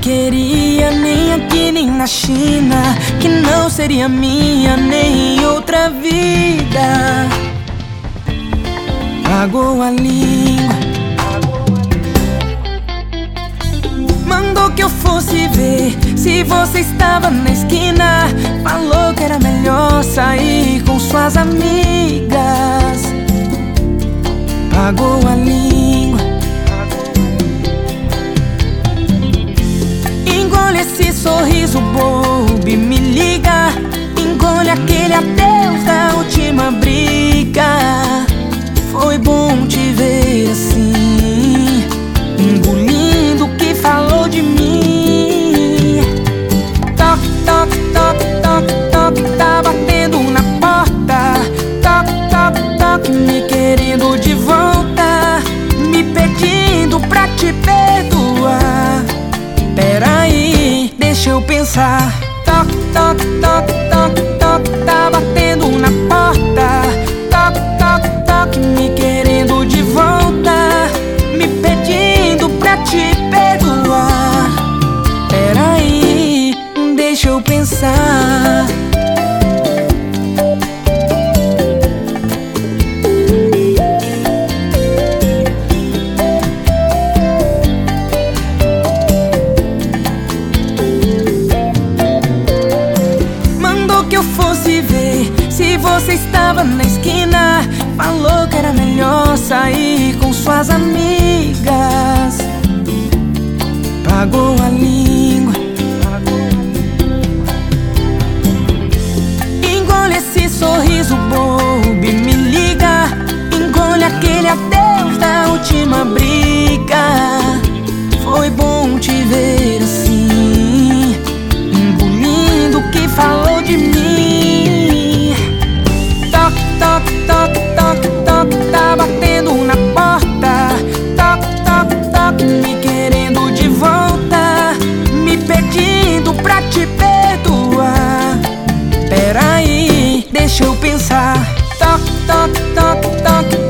queria nem aqui nem na China, que não seria minha nem em outra vida. Pagou a língua, mandou que eu fosse ver se você estava na esquina. Falou que era melhor sair com suas amigas. Pagou a língua, engole esse sorriso bobo e me liga. Engole aquele adeus da última briga. Foi bom te ver assim, engolindo o que falou de mim. Toque, toque, toque, toque, toque, tá batendo na porta. Toque, toque, toque, me querendo de volta, me pedindo pra te perdoar. Peraí, deixa eu pensar. Toque, toque, toque, toque, toque, tá batendo na porta. Toque, toque, toque, me querendo de volta, me pedindo pra te perdoar. Peraí, deixa eu pensar. Que eu fosse ver se você estava na esquina. Falou que era melhor sair com suas amigas. Pagou a língua, engole esse sorriso bobo e me liga. Engole aquele adeus da última briga. Foi bom te ver assim, engolindo o que falou de mim. Toque, toque, toque, toque, toque, tá batendo na porta. Toque, toque, toque, me querendo de volta, me pedindo pra te perdoar. Peraí, deixa eu pensar. Toque, toque, toque, toque,